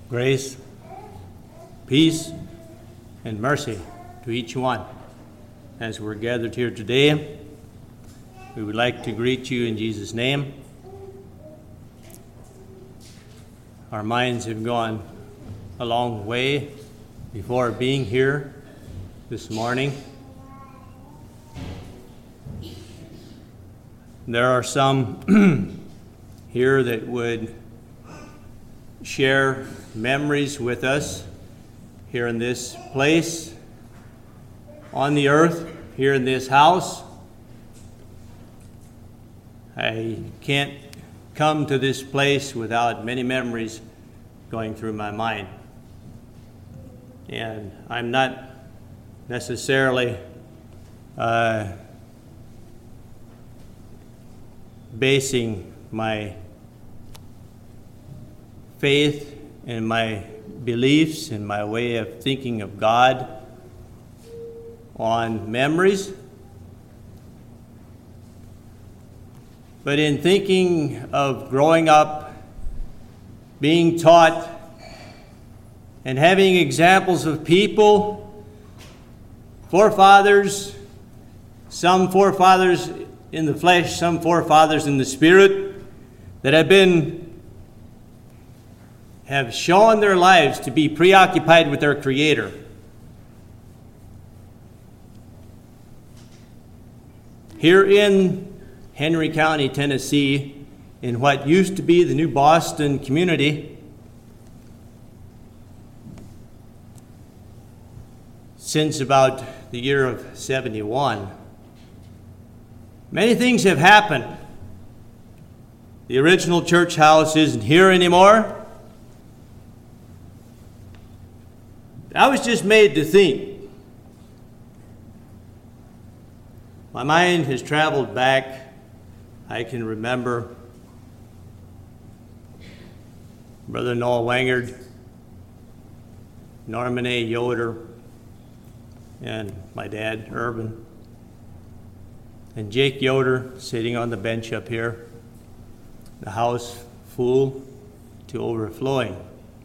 Grace, peace, and mercy to each one. As we're gathered here today, we would like to greet you in Jesus' name. Our minds have gone a long way before being here this morning. There are some here that would share memories with us here in this place, on the earth, here in this house. I can't come to this place without many memories going through my mind. And I'm not necessarily basing my faith and my beliefs and my way of thinking of God on memories. But in thinking of growing up, being taught, and having examples of people, forefathers, some forefathers in the flesh, some forefathers in the spirit, that have shown their lives to be preoccupied with their Creator. Here in Henry County, Tennessee, in what used to be the New Boston community, since about the year of 71, many things have happened. The original church house isn't here anymore. I was just made to think. My mind has traveled back. I can remember Brother Noah Wangard, Norman A. Yoder, and my dad, Urban, and Jake Yoder sitting on the bench up here, the house full to overflowing.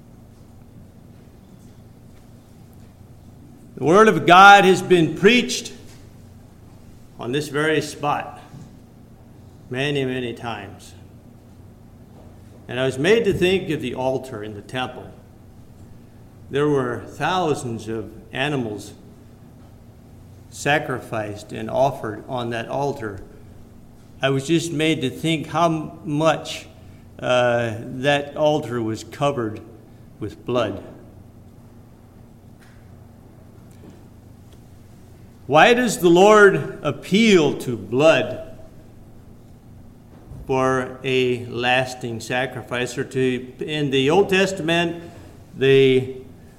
The Word of God has been preached on this very spot many, many times. And I was made to think of the altar in the temple. There were thousands of animals sacrificed and offered on that altar. I was just made to think how much that altar was covered with blood. Why does the Lord appeal to blood for a lasting sacrifice? Or in the Old Testament, the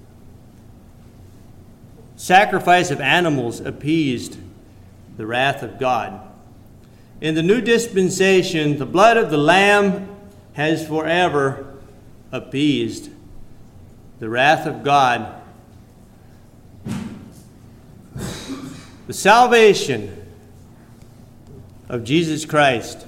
sacrifice of animals appeased the wrath of God. In the new dispensation, the blood of the Lamb has forever appeased the wrath of God. The salvation of Jesus Christ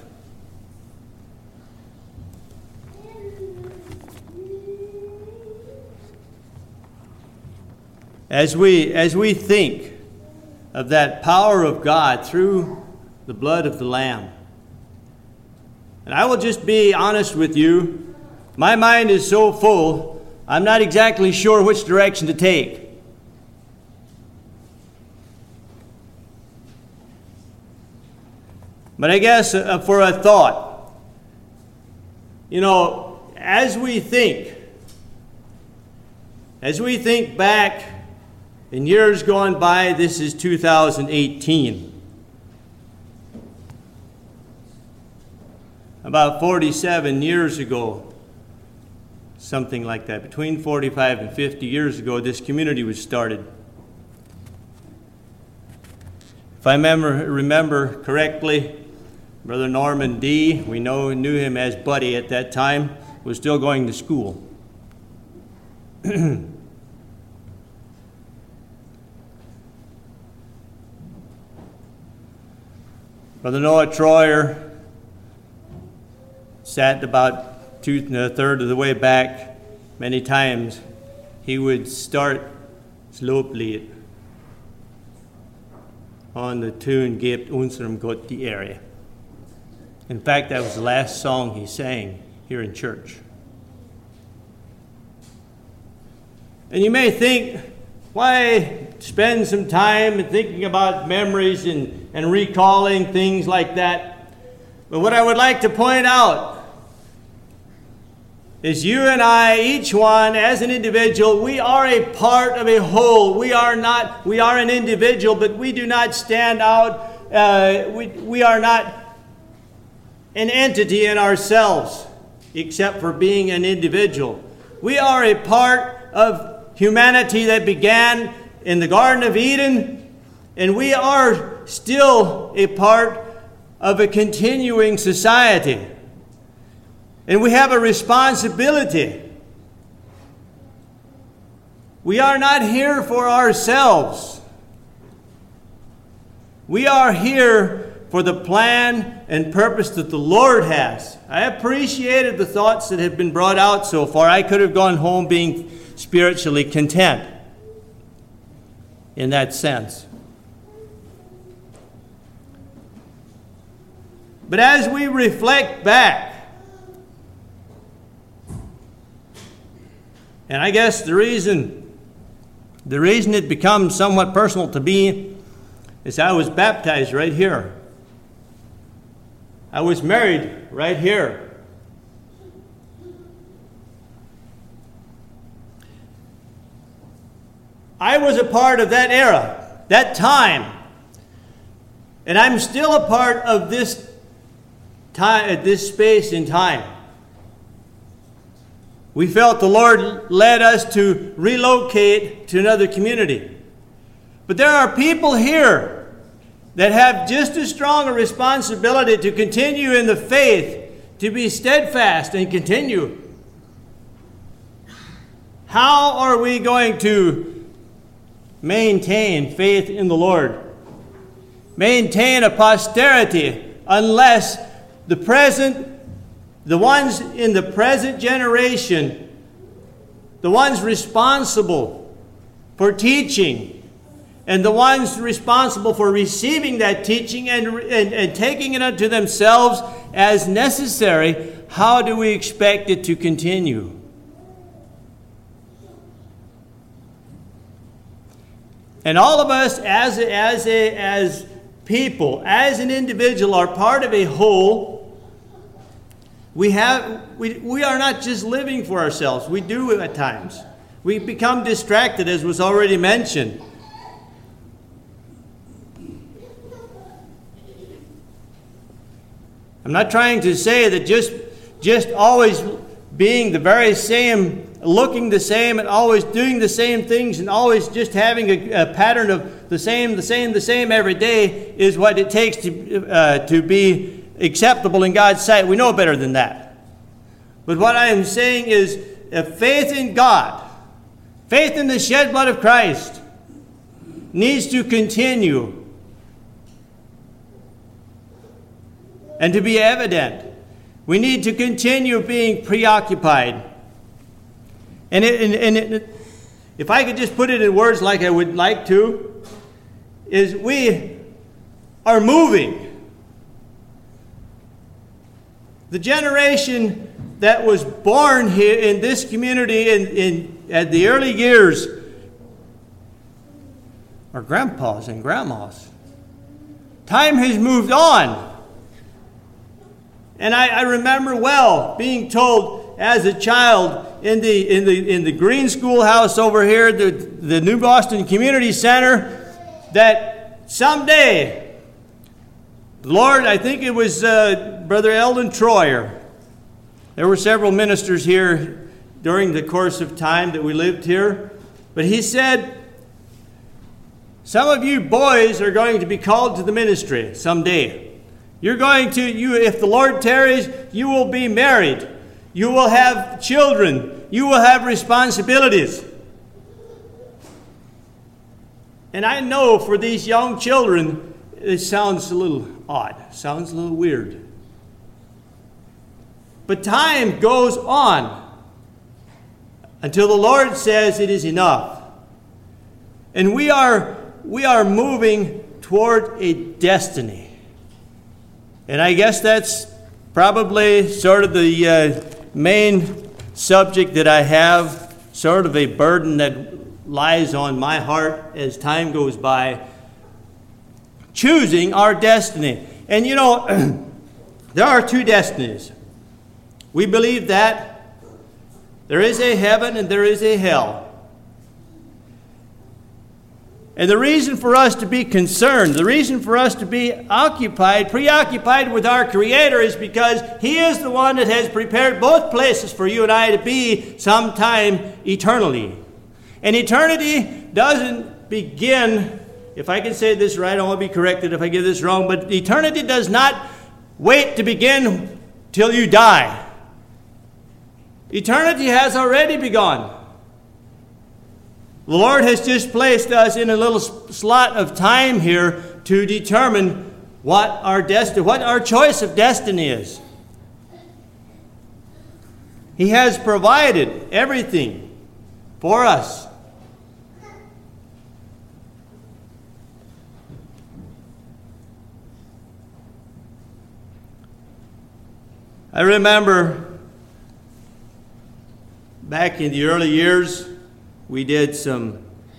as we think of that power of God through the blood of the Lamb. And I will just be honest with you, my mind is so full, I'm not exactly sure which direction to take. But I guess for a thought, as we think back in years gone by, this is 2018. About 47 years ago, something like that, between 45 and 50 years ago, this community was started. If I remember correctly, Brother Norman D., we knew him as Buddy at that time, was still going to school. Brother Noah Troyer sat about 2/3 of the way back many times he would start slowly on the tune "Gebt unserem Gott die Ehre." In fact, that was the last song he sang here in church. And you may think, why spend some time thinking about memories and recalling things like that? But what I would like to point out is you and I, each one as an individual, we are a part of a whole. We are an individual, but we do not stand out. We are not an entity in ourselves, except for being an individual. We are a part of humanity that began in the Garden of Eden, and we are still a part of a continuing society. And we have a responsibility. We are not here for ourselves. We are here for the plan and purpose that the Lord has. I appreciated the thoughts that have been brought out so far. I could have gone home being spiritually content in that sense. But as we reflect back, and I guess the reason it becomes somewhat personal to me is I was baptized right here. I was married right here. I was a part of that era, that time. And I'm still a part of this time, this space in time. We felt the Lord led us to relocate to another community. But there are people here that have just as strong a responsibility to continue in the faith, to be steadfast and continue. How are we going to maintain faith in the Lord? Maintain a posterity unless the ones in the present generation, the ones responsible for teaching, and the ones responsible for receiving that teaching and taking it unto themselves as necessary, how do we expect it to continue? And all of us as people, as an individual, are part of a whole. We are not just living for ourselves. We do at times. We become distracted, as was already mentioned. I'm not trying to say that just always being the very same, looking the same, and always doing the same things, and always just having a pattern of the same every day is what it takes to be acceptable in God's sight. We know better than that. But what I am saying is faith in God, faith in the shed blood of Christ needs to continue and to be evident. We need to continue being preoccupied. And if I could just put it in words like I would like to, is we are moving. The generation that was born here in this community at the early years are grandpas and grandmas. Time has moved on. And I remember well being told as a child in the Green Schoolhouse over here, the New Boston Community Center, that someday, Lord, I think it was Brother Eldon Troyer. There were several ministers here during the course of time that we lived here. But he said, some of you boys are going to be called to the ministry someday. You're going to, if the Lord tarries, you will be married. You will have children. You will have responsibilities. And I know for these young children, it sounds a little odd. Sounds a little weird. But time goes on. until the Lord says it is enough. And we are moving toward a destiny. And I guess that's probably sort of the main subject that I have, sort of a burden that lies on my heart as time goes by. Choosing our destiny. And you know, there are two destinies. We believe that there is a heaven and there is a hell. And the reason for us to be concerned, the reason for us to be preoccupied with our Creator is because He is the one that has prepared both places for you and I to be sometime eternally. And eternity doesn't begin, if I can say this right, I won't be corrected if I get this wrong, but eternity does not wait to begin till you die. Eternity has already begun. The Lord has just placed us in a little slot of time here to determine what our choice of destiny is. He has provided everything for us. I remember back in the early years, we did some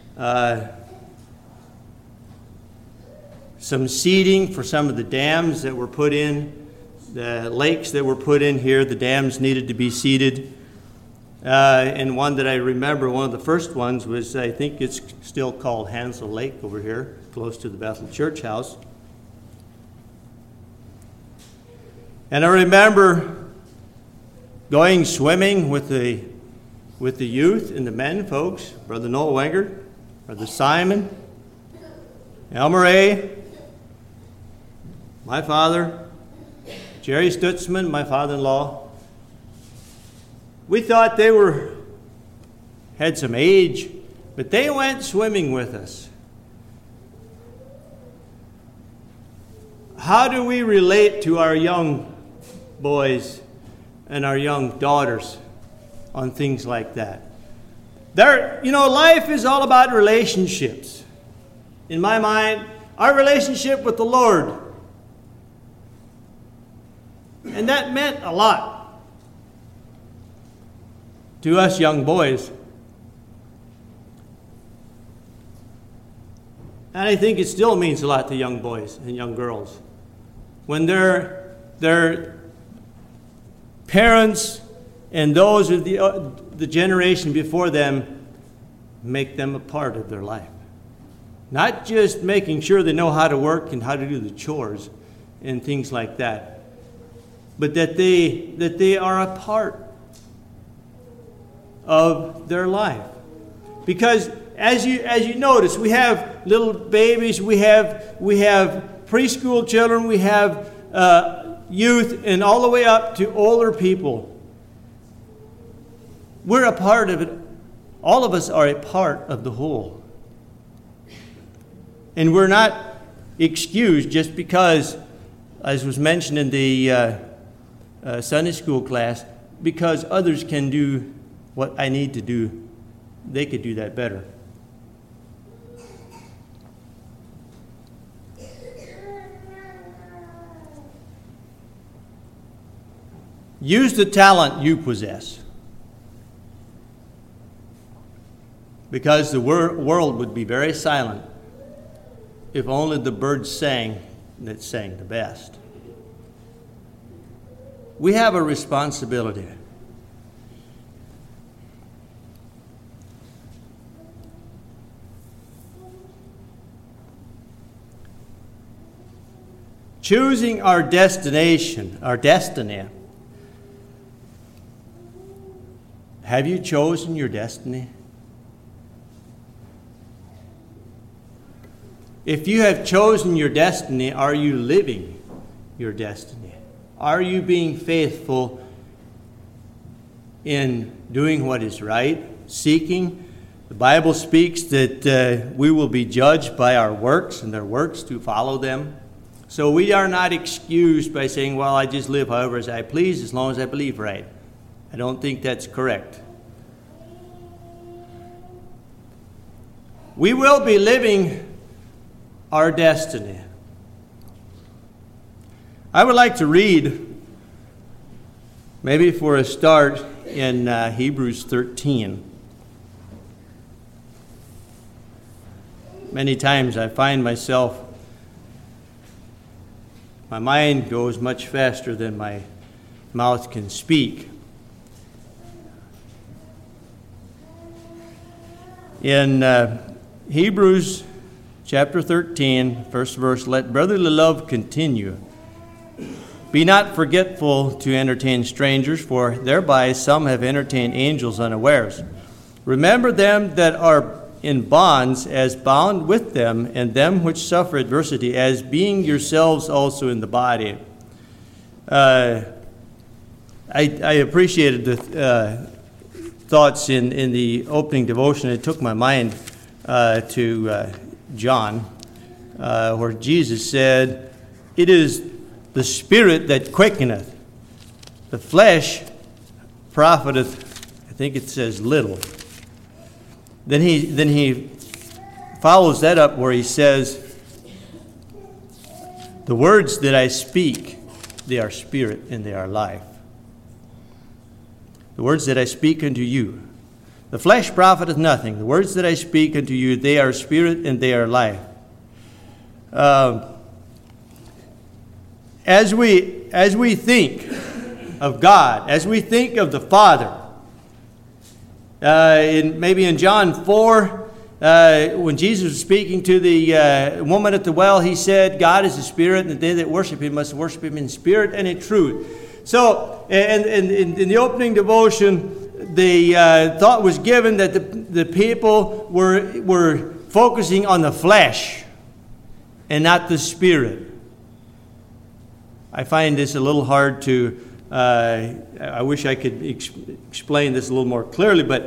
seeding for some of the dams that were put in, the lakes that were put in here. The dams needed to be seeded. And one that I remember, one of the first ones was, I think it's still called Hansel Lake over here, close to the Bethel Church House. And I remember going swimming with the youth and the men folks, Brother Noel Wenger, Brother Simon, Elmer A., my father, Jerry Stutzman, my father-in-law. We thought they had some age, but they went swimming with us. How do we relate to our young boys and our young daughters on things like that? Life is all about relationships. In my mind, our relationship with the Lord. And that meant a lot to us young boys. And I think it still means a lot to young boys and young girls. When their parents and those of the generation before them make them a part of their life. Not just making sure they know how to work and how to do the chores and things like that, but that they are a part of their life. Because as you notice, we have little babies, we have preschool children, we have youth, and all the way up to older people. We're a part of it. All of us are a part of the whole. And we're not excused just because, as was mentioned in the Sunday school class, because others can do what I need to do, they could do that better. Use the talent you possess. Because the world would be very silent if only the birds sang that sang the best. We have a responsibility. Choosing our destination, our destiny. Have you chosen your destiny? If you have chosen your destiny, are you living your destiny? Are you being faithful in doing what is right, seeking? The Bible speaks that we will be judged by our works and their works to follow them. So we are not excused by saying, well, I just live however as I please as long as I believe right. I don't think that's correct. we will be living our destiny. I would like to read, maybe for a start, in Hebrews 13. Many times I find myself, my mind goes much faster than my mouth can speak. In Hebrews chapter 13, first verse, let brotherly love continue. Be not forgetful to entertain strangers, for thereby some have entertained angels unawares. Remember them that are in bonds as bound with them, and them which suffer adversity as being yourselves also in the body. I appreciated the thoughts in the opening devotion. It took my mind to John, where Jesus said, it is the Spirit that quickeneth, the flesh profiteth, I think it says little. Then he follows that up where he says, the words that I speak, they are spirit and they are life. The words that I speak unto you, the flesh profiteth nothing. The words that I speak unto you, they are spirit and they are life. As we think of God, as we think of the Father, maybe in John 4, when Jesus was speaking to the woman at the well, he said, God is a spirit, and they that worship him must worship him in spirit and in truth. So, in the opening devotion, the thought was given that the people were focusing on the flesh and not the spirit. I find this a little hard to, I wish I could explain this a little more clearly, but,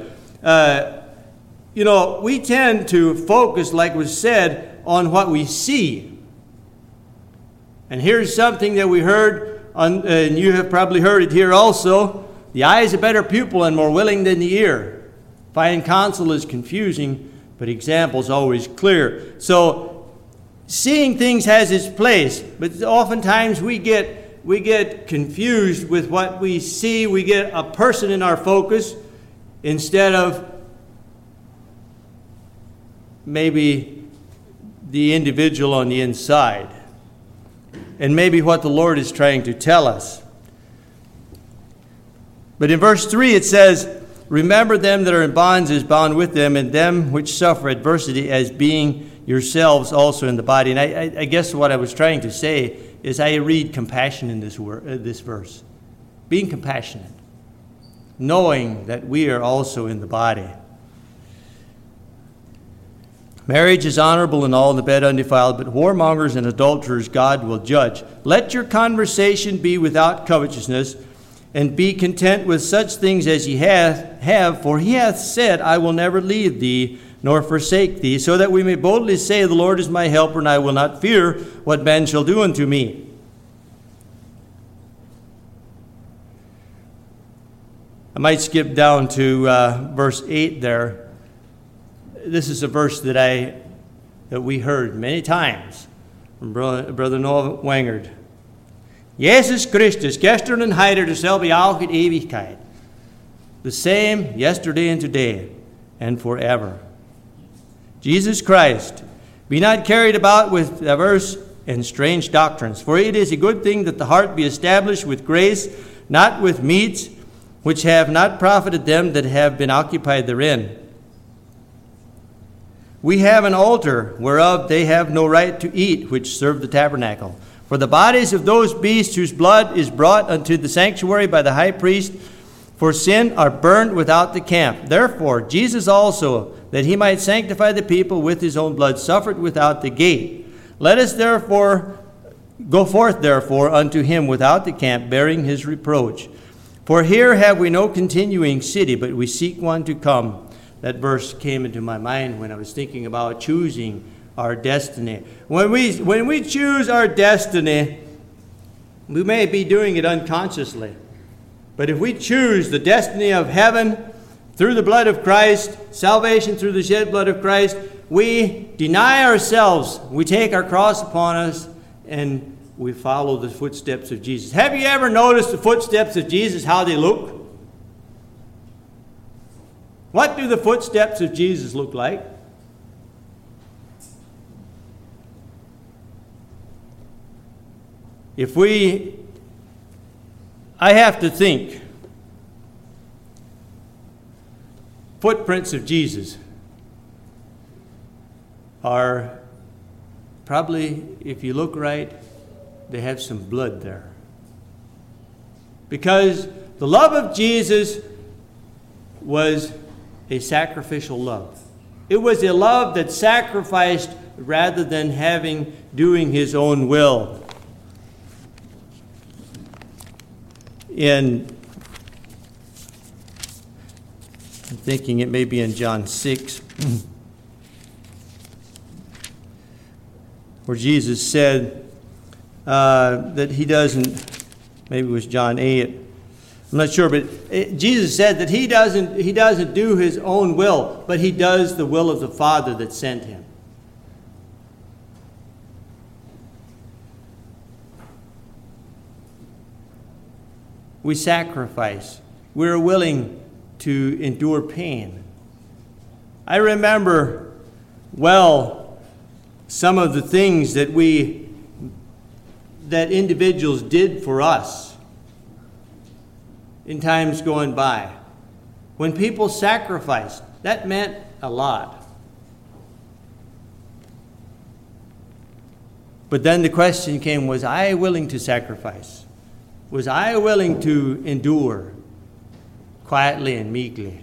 we tend to focus, like was said, on what we see. And here's something that we heard, and you have probably heard it here also, the eye is a better pupil and more willing than the ear. Finding counsel is confusing, but example is always clear. So, seeing things has its place, but oftentimes we get confused with what we see. We get a person in our focus instead of maybe the individual on the inside, and maybe what the Lord is trying to tell us. But in verse 3 it says, remember them that are in bonds as bound with them, and them which suffer adversity as being yourselves also in the body. And I guess what I was trying to say is I read compassion in this verse. Being compassionate. Knowing that we are also in the body. Marriage is honorable in all, and the bed undefiled, but whoremongers and adulterers God will judge. Let your conversation be without covetousness, and be content with such things as ye have, for he hath said, I will never leave thee, nor forsake thee, so that we may boldly say, the Lord is my helper, and I will not fear what man shall do unto me. I might skip down to verse 8 there. This is a verse that we heard many times from Brother Noah Wangard. Jesus Christus, gestern and heute, derselbe auch in Ewigkeit. The same yesterday and today and forever. Jesus Christ, be not carried about with diverse and strange doctrines, for it is a good thing that the heart be established with grace, not with meats, which have not profited them that have been occupied therein. We have an altar, whereof they have no right to eat, which serve the tabernacle. For the bodies of those beasts whose blood is brought unto the sanctuary by the high priest for sin are burned without the camp. Therefore, Jesus also, that he might sanctify the people with his own blood, suffered without the gate. Let us therefore go forth therefore unto him without the camp, bearing his reproach. For here have we no continuing city, but we seek one to come. That verse came into my mind when I was thinking about choosing our destiny. When we choose our destiny, we may be doing it unconsciously. But if we choose the destiny of heaven, through the blood of Christ, salvation through the shed blood of Christ, we deny ourselves, we take our cross upon us, and we follow the footsteps of Jesus. Have you ever noticed the footsteps of Jesus, how they look? What do the footsteps of Jesus look like? I have to think, footprints of Jesus are probably, if you look right, they have some blood there. Because the love of Jesus was a sacrificial love. It was a love that sacrificed rather than doing his own will. I'm thinking it may be in John 6, where Jesus said that he doesn't, maybe it was John 8, I'm not sure, but Jesus said that he doesn't do his own will, but he does the will of the Father that sent him. We sacrifice. We're willing to endure pain. I remember well some of the things that individuals did for us in times going by. When people sacrificed, that meant a lot. But then the question came, was I willing to sacrifice? Was I willing to endure quietly and meekly?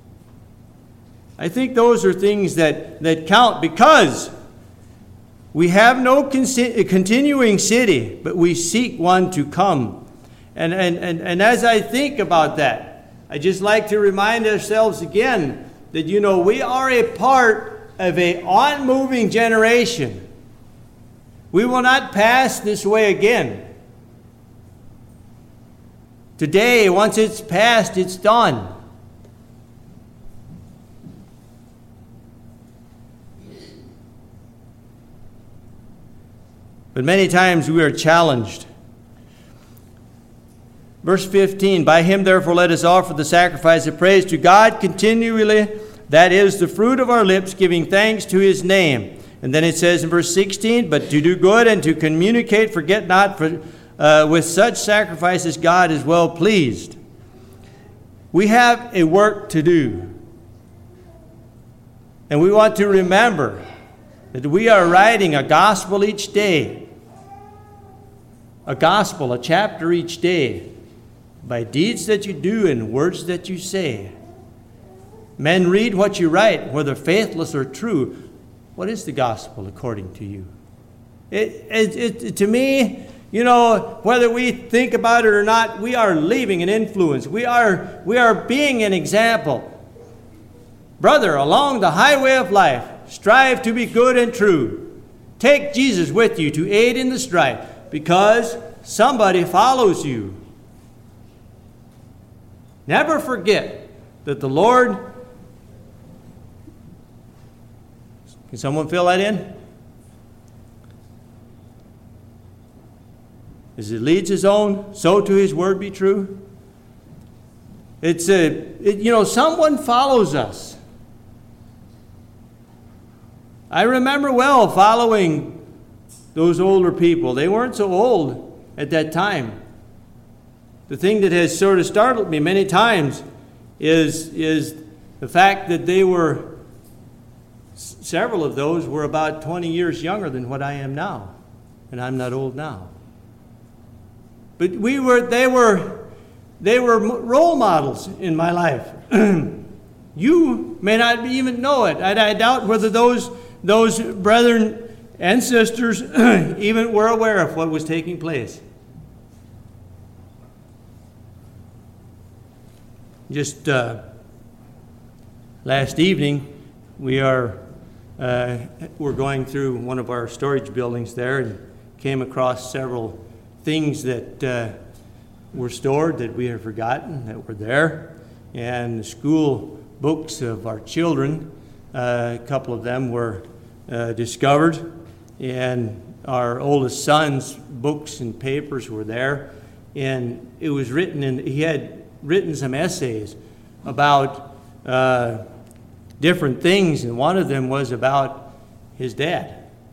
I think those are things that count, because we have no continuing city, but we seek one to come. And as I think about that, I just like to remind ourselves again that, we are a part of an onmoving generation. We will not pass this way again. Today, once it's passed, it's done. But many times we are challenged. Verse 15, by him therefore let us offer the sacrifice of praise to God continually, that is the fruit of our lips, giving thanks to his name. And then it says in verse 16, but to do good and to communicate, forget not, with such sacrifices God is well pleased. We have a work to do. And we want to remember that we are writing a gospel each day. A gospel, a chapter each day. By deeds that you do and words that you say. Men read what you write, whether faithless or true. What is the gospel according to you? To me, whether we think about it or not, we are leaving an influence. We are being an example. Brother, along the highway of life, strive to be good and true. Take Jesus with you to aid in the strife, because somebody follows you. Never forget that the Lord... Can someone fill that in? As it leads his own, so to his word be true. Someone follows us. I remember well following those older people. They weren't so old at that time. The thing that has sort of startled me many times is the fact that several of those were about 20 years younger than what I am now. And I'm not old now. But they were role models in my life. You may not even know it. I doubt whether those brethren and sisters even were aware of what was taking place. Just last evening, we're going through one of our storage buildings there and came across several things that were stored that we had forgotten that were there. and the school books of our children. A couple of them were discovered, and our oldest son's books and papers were there. And it was written, and he had written some essays about different things, and one of them was about his dad.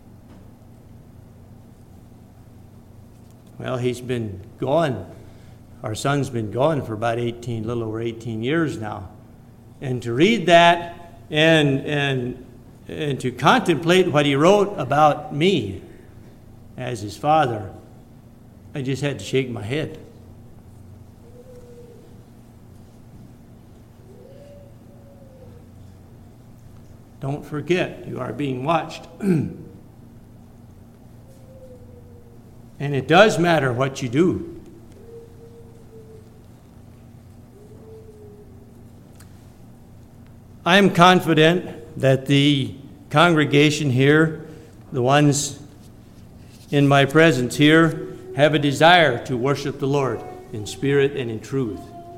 Well, he's been gone. Our son's been gone for about little over 18 years now. And to read that and to contemplate what he wrote about me as his father, I just had to shake my head. Don't forget, you are being watched. And it does matter what you do. I am confident that the congregation here, the ones in my presence here, have a desire to worship the Lord in spirit and in truth.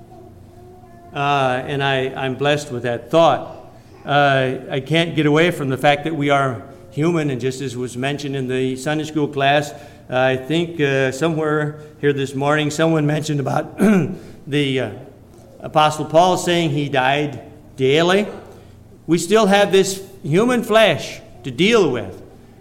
And I'm blessed with that thought. I can't get away from the fact that we are human, and just as was mentioned in the Sunday school class, I think somewhere here this morning someone mentioned about the Apostle Paul saying he died daily. We still have this human flesh to deal with.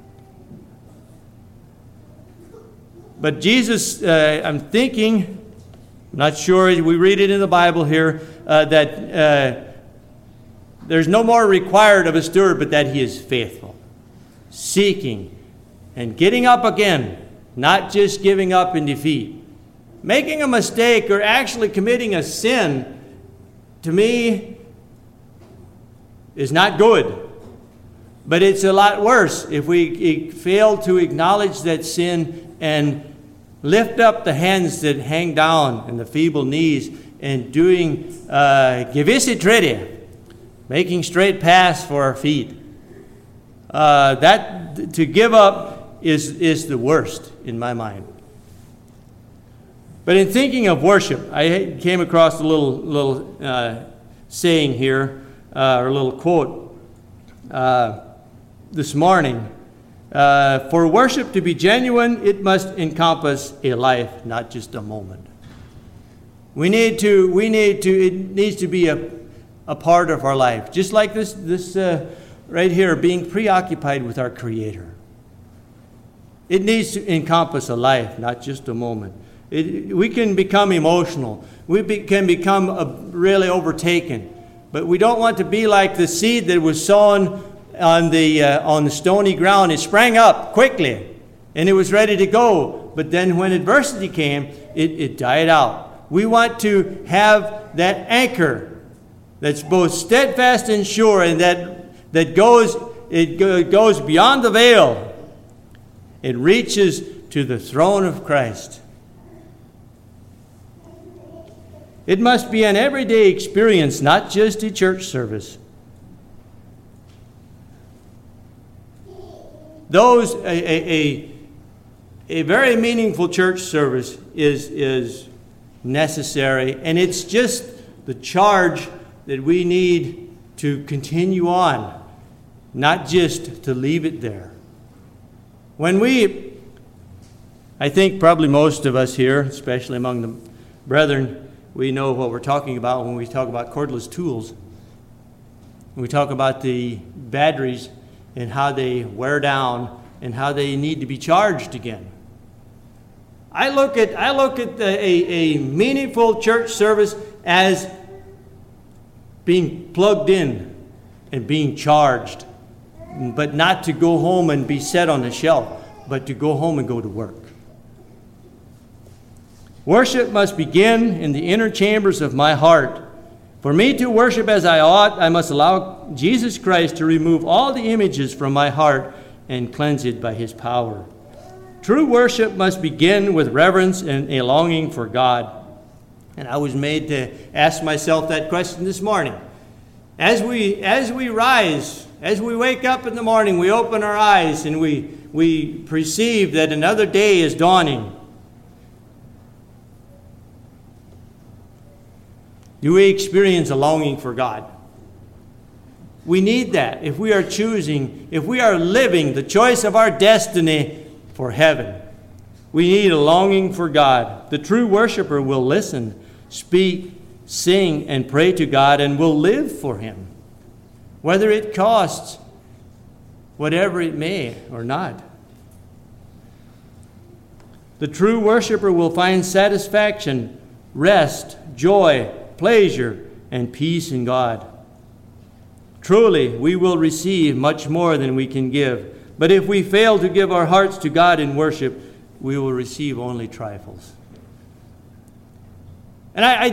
But Jesus, I'm thinking, not sure, we read it in the Bible here, that there's no more required of a steward but that he is faithful, seeking, and getting up again, not just giving up in defeat. Making a mistake or actually committing a sin, to me, is not good. But it's a lot worse if we fail to acknowledge that sin and lift up the hands that hang down and the feeble knees and doing gevisse trede, making straight paths for our feet. That to give up is the worst in my mind. But in thinking of worship, I came across a little saying here, or a little quote this morning. For worship to be genuine, it must encompass a life, not just a moment. It needs to be a part of our life. Just like this right here, being preoccupied with our Creator. It needs to encompass a life, not just a moment. We can become emotional. We can become really overtaken. But we don't want to be like the seed that was sown on the stony ground. It sprang up quickly, and it was ready to go. But then when adversity came, it died out. We want to have that anchor that's both steadfast and sure, and that goes beyond the veil. It reaches to the throne of Christ. It must be an everyday experience, not just a church service. A very meaningful church service is necessary, and it's just the charge that we need to continue on, not just to leave it there. I think probably most of us here, especially among the brethren, we know what we're talking about when we talk about cordless tools. When we talk about the batteries and how they wear down and how they need to be charged again. I look at a meaningful church service as being plugged in and being charged, but not to go home and be set on the shelf, but to go home and go to work. Worship must begin in the inner chambers of my heart. For me to worship as I ought, I must allow Jesus Christ to remove all the images from my heart and cleanse it by his power. True worship must begin with reverence and a longing for God. And I was made to ask myself that question this morning. As we rise, as we wake up in the morning, we open our eyes and we perceive that another day is dawning. Do we experience a longing for God? We need that if we are choosing, if we are living the choice of our destiny for heaven. We need a longing for God. The true worshiper will listen, speak, sing, and pray to God and will live for Him, whether it costs whatever it may or not. The true worshiper will find satisfaction, rest, joy, pleasure, and peace in God. Truly, we will receive much more than we can give. But if we fail to give our hearts to God in worship, we will receive only trifles. And I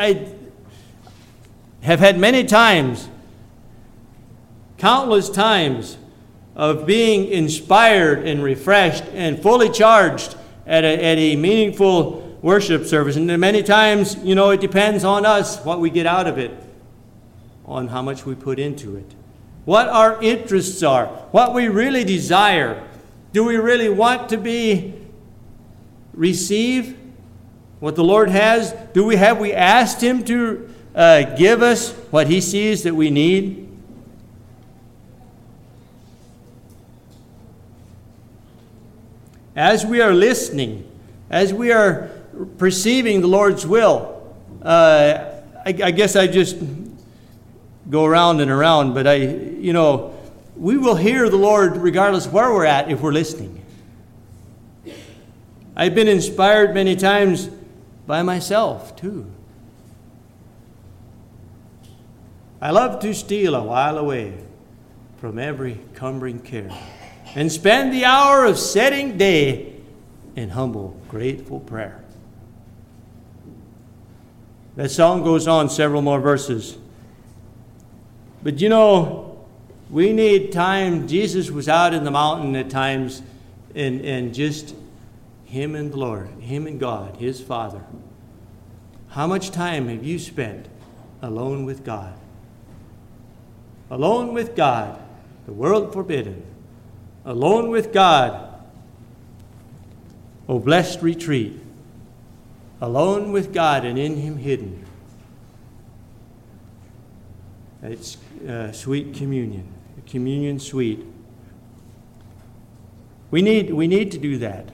have had many times, countless times, of being inspired and refreshed and fully charged at a meaningful worship service. And many times, it depends on us what we get out of it, on how much we put into it, what our interests are, what we really desire. Do we really want to receive what the Lord has? Have we asked Him to give us what He sees that we need? As we are listening, as we are perceiving the Lord's will, I guess I just go around and around, but we will hear the Lord regardless of where we're at if we're listening. I've been inspired many times by myself, too. I love to steal a while away from every cumbering care and spend the hour of setting day in humble, grateful prayer. That song goes on several more verses. But we need time. Jesus was out in the mountain at times and just Him and the Lord, Him and God, His Father. How much time have you spent alone with God? Alone with God, the world forbidden. Alone with God, O blessed retreat. Alone with God and in Him hidden. It's sweet communion, communion sweet. We need to do that.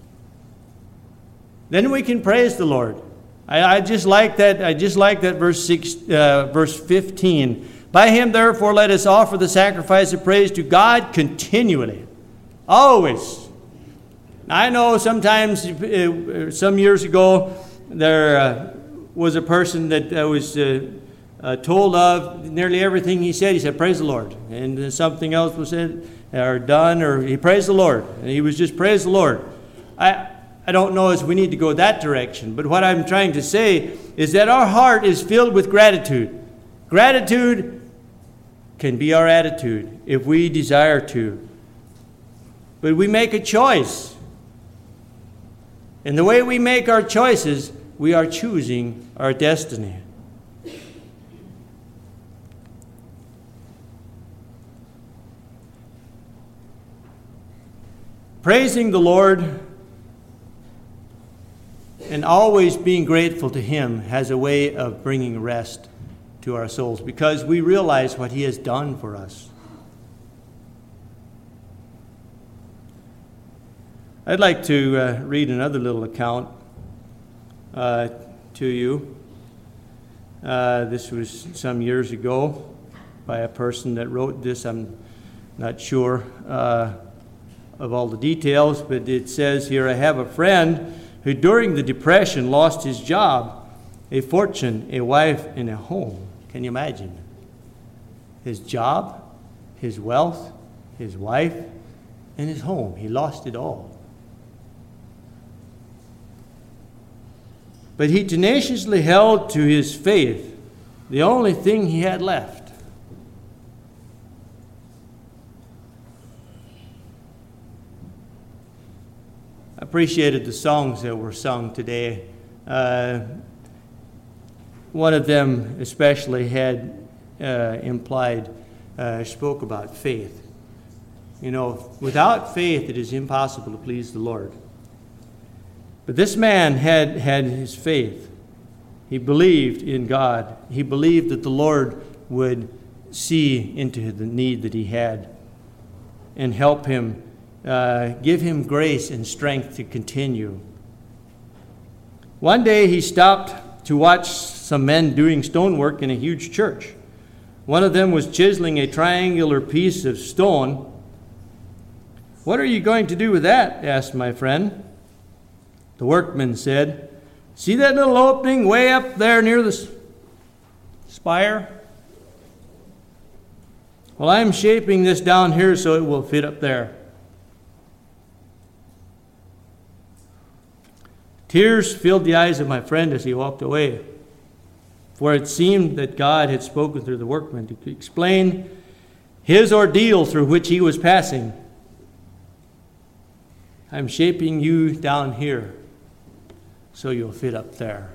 Then we can praise the Lord. I just like that. I just like that verse 15. By Him, therefore, let us offer the sacrifice of praise to God continually, always. I know sometimes, some years ago, there was a person that was told of nearly everything he said. He said, "Praise the Lord," and then something else was said or done, or he praised the Lord, and he was just praise the Lord. I don't know as we need to go that direction, but what I'm trying to say is that our heart is filled with gratitude. Gratitude can be our attitude if we desire to. But we make a choice. And the way we make our choices, we are choosing our destiny. Praising the Lord and always being grateful to Him has a way of bringing rest to our souls because we realize what He has done for us. I'd like to read another little account to you. This was some years ago by a person that wrote this. I'm not sure of all the details, but it says here, I have a friend who during the Depression lost his job, a fortune, a wife, and a home. Can you imagine? His job, his wealth, his wife, and his home. He lost it all. But he tenaciously held to his faith, the only thing he had left. I appreciated the songs that were sung today. One of them especially had spoke about faith. Without faith it is impossible to please the Lord. But this man had his faith. He believed in God. He believed that the Lord would see into the need that he had and help him, give him grace and strength to continue. One day he stopped to watch some men doing stonework in a huge church. One of them was chiseling a triangular piece of stone. "What are you going to do with that?" asked my friend. The workman said, "See that little opening way up there near the spire? Well, I'm shaping this down here so it will fit up there." Tears filled the eyes of my friend as he walked away, for it seemed that God had spoken through the workman to explain his ordeal through which he was passing. "I'm shaping you down here so you'll fit up there."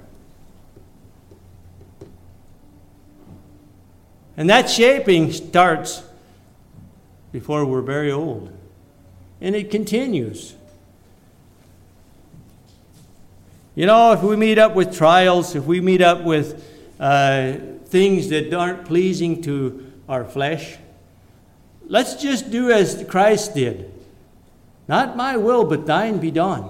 And that shaping starts before we're very old. And it continues. You know, if we meet up with trials, if we meet up with things that aren't pleasing to our flesh, let's just do as Christ did. "Not my will, but thine be done.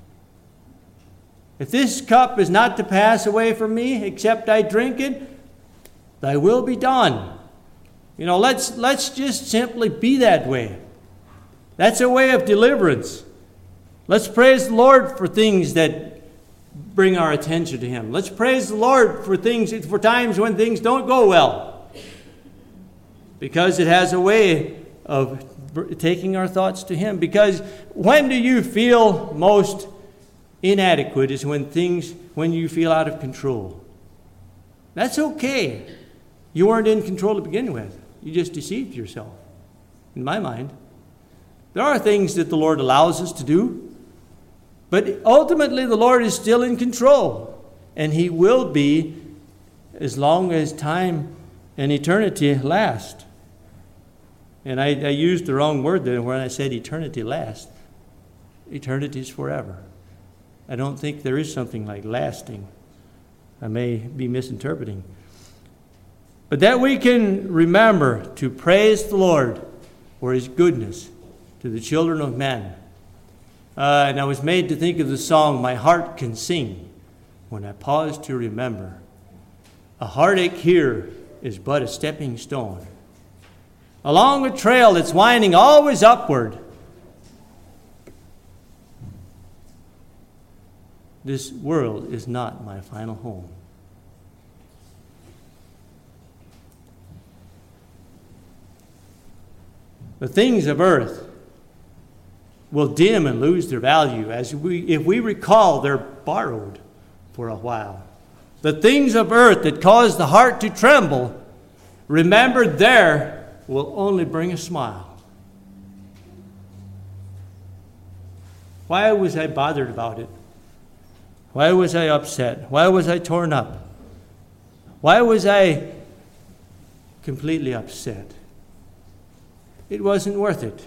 If this cup is not to pass away from me, except I drink it, thy will be done." You know, let's just simply be that way. That's a way of deliverance. Let's praise the Lord for things that bring our attention to him. Let's praise the Lord for times when things don't go well, because it has a way of taking our thoughts to him. Because when do you feel most inadequate? Is when you feel out of control. That's okay. You weren't in control to begin with. You just deceived yourself, in my mind. There are things that the Lord allows us to do, but ultimately the Lord is still in control, and he will be as long as time and eternity last. And I used the wrong word there when I said eternity lasts. Eternity is forever. I don't think there is something like lasting. I may be misinterpreting. But that we can remember to praise the Lord for his goodness to the children of men. And I was made to think of the song, "My Heart Can Sing," when I pause to remember. A heartache here is but a stepping stone along a trail that's winding always upward. This world is not my final home. The things of earth will dim and lose their value if we recall they're borrowed for a while. The things of earth that cause the heart to tremble, remembered there, will only bring a smile. Why was I bothered about it? Why was I upset? Why was I torn up? Why was I completely upset? It wasn't worth it.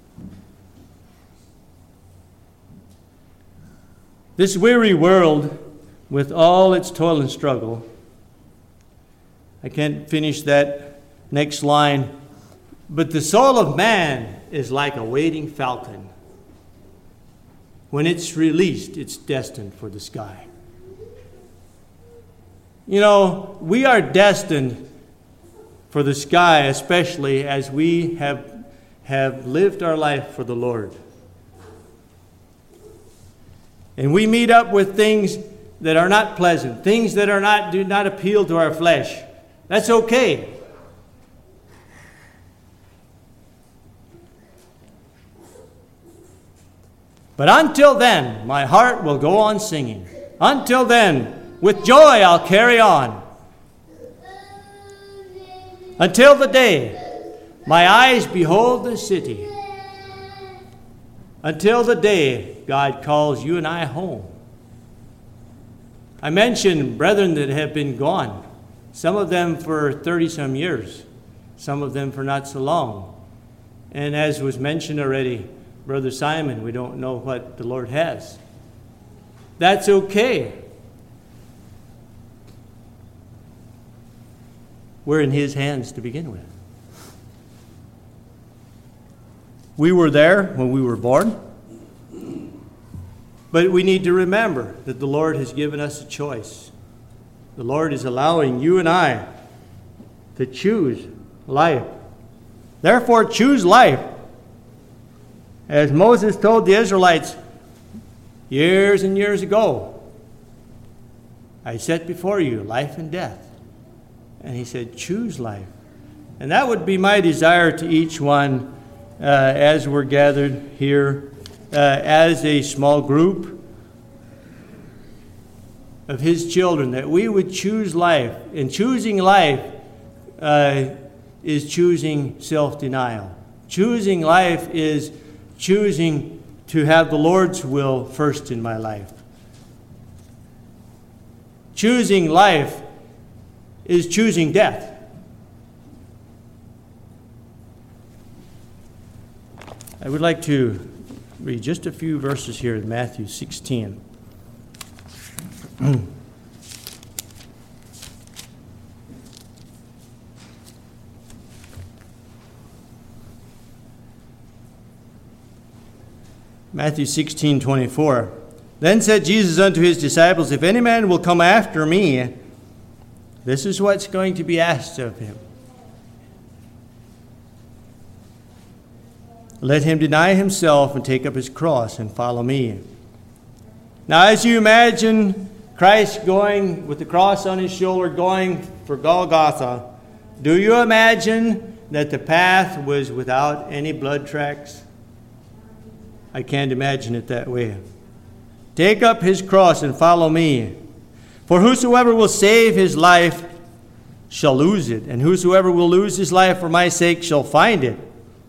This weary world, with all its toil and struggle, I can't finish that next line, but the soul of man is like a waiting falcon. When it's released, it's destined for the sky. You know, we are destined for the sky, especially as we have lived our life for the Lord. And we meet up with things that are not pleasant, things that do not appeal to our flesh. That's okay. But until then, my heart will go on singing. Until then, with joy I'll carry on. Until the day my eyes behold the city. Until the day God calls you and I home. I mentioned brethren that have been gone, some of them for 30-some years, some of them for not so long. And as was mentioned already, Brother Simon, we don't know what the Lord has. That's okay. we're in His hands to begin with. We were there when we were born, but we need to remember that the Lord has given us a choice. The Lord is allowing you and I to choose life. Therefore, choose life. As Moses told the Israelites years and years ago, I set before you life and death. And He said, choose life. And that would be my desire to each one as we're gathered here as a small group of His children, that we would choose life. And choosing life is choosing self-denial. Choosing life is choosing to have the Lord's will first in my life. Choosing life is choosing death. I would like to read just a few verses here in Matthew 16. Matthew 16:24. Then said Jesus unto His disciples, if any man will come after me, this is what's going to be asked of him. Let him deny himself and take up his cross and follow me. Now, as you imagine Christ going with the cross on His shoulder, going for Golgotha, do you imagine that the path was without any blood tracks? I can't imagine it that way. Take up his cross and follow me. For whosoever will save his life shall lose it, and whosoever will lose his life for my sake shall find it.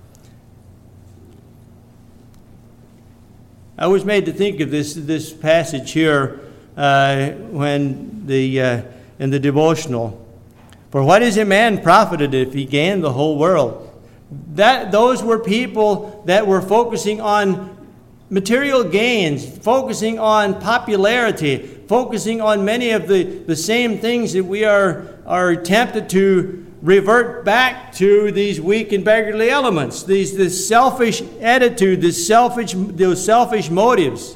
I was made to think of this passage here when in the devotional. For what is a man profited if he gain the whole world? Those were people that were focusing on material gains, focusing on popularity, focusing on many of the same things that we are tempted to revert back to, these weak and beggarly elements, this selfish attitude, those selfish motives.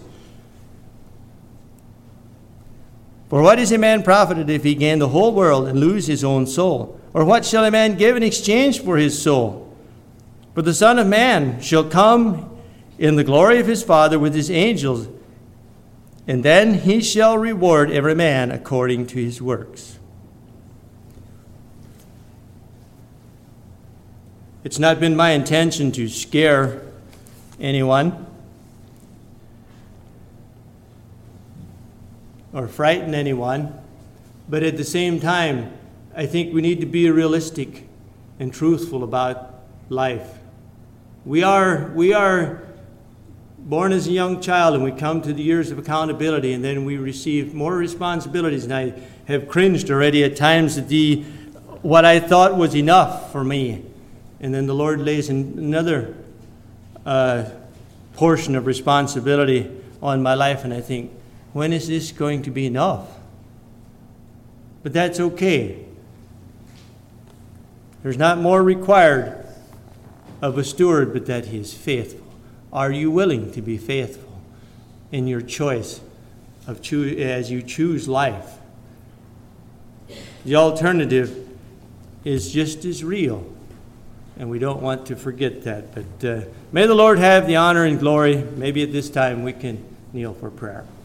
For what is a man profited if he gain the whole world and lose his own soul? Or what shall a man give in exchange for his soul? For the Son of Man shall come in the glory of his Father with his angels, and then He shall reward every man according to his works. It's not been my intention to scare anyone or frighten anyone, but at the same time, I think we need to be realistic and truthful about life. We are born as a young child, and we come to the years of accountability, and then we receive more responsibilities. And I have cringed already at times at what I thought was enough for me. And then the Lord lays another portion of responsibility on my life, and I think, when is this going to be enough? But that's okay. There's not more required of a steward but that he is faithful. Are you willing to be faithful in your choice as you choose life? The alternative is just as real, and we don't want to forget that. But may the Lord have the honor and glory. Maybe at this time we can kneel for prayer.